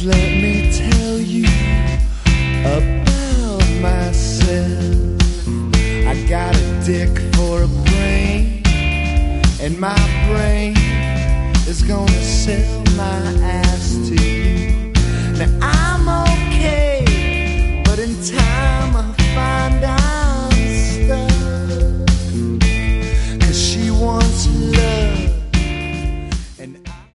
let me tell you about myself. I got a dick for a brain, and my brain is gonna sell my ass to you. Now